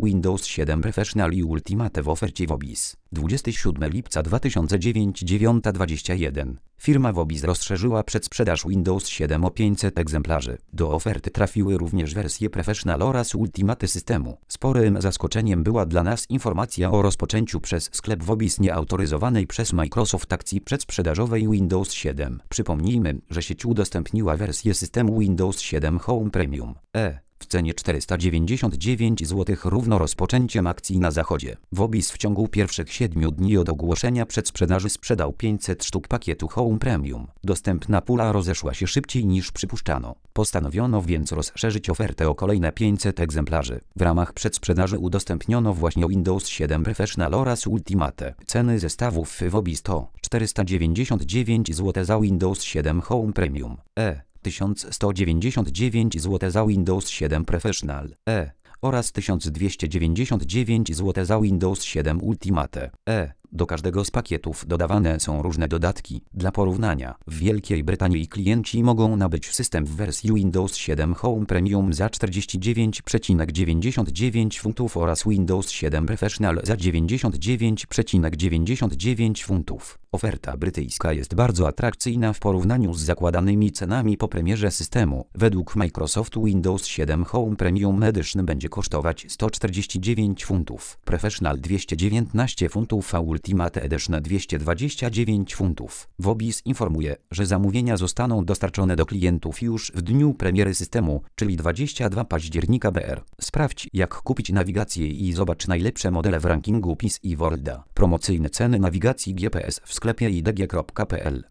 Windows 7 Professional i Ultimate w ofercie Vobis. 27 lipca 2009 9:21. Firma Vobis rozszerzyła przedsprzedaż Windows 7 o 500 egzemplarzy. Do oferty trafiły również wersje Professional oraz Ultimate systemu. Sporym zaskoczeniem była dla nas informacja o rozpoczęciu przez sklep Vobis nieautoryzowanej przez Microsoft akcji przedsprzedażowej Windows 7. Przypomnijmy, że sieć udostępniła wersję systemu Windows 7 Home Premium w cenie 499 zł równo rozpoczęciem akcji na zachodzie. Vobis w ciągu pierwszych 7 dni od ogłoszenia przedsprzedaży sprzedał 500 sztuk pakietu Home Premium. Dostępna pula rozeszła się szybciej niż przypuszczano. Postanowiono więc rozszerzyć ofertę o kolejne 500 egzemplarzy. W ramach przedsprzedaży udostępniono właśnie Windows 7 Professional oraz Ultimate. Ceny zestawów w Vobis to 499 zł za Windows 7 Home Premium, 1199 zł za Windows 7 Professional, oraz 1299 zł za Windows 7 Ultimate, Do każdego z pakietów dodawane są różne dodatki. Dla porównania, w Wielkiej Brytanii klienci mogą nabyć system w wersji Windows 7 Home Premium za 49,99 funtów oraz Windows 7 Professional za 99,99 funtów. Oferta brytyjska jest bardzo atrakcyjna w porównaniu z zakładanymi cenami po premierze systemu. Według Microsoftu Windows 7 Home Premium Edition będzie kosztować 149 funtów, Professional 219 funtów, a Ultimate Edition 229 funtów. Vobis informuje, że zamówienia zostaną dostarczone do klientów już w dniu premiery systemu, czyli 22 października br. Sprawdź, jak kupić nawigację i zobacz najlepsze modele w rankingu PC i Worlda. Promocyjne ceny nawigacji GPS w sklepie idg.pl.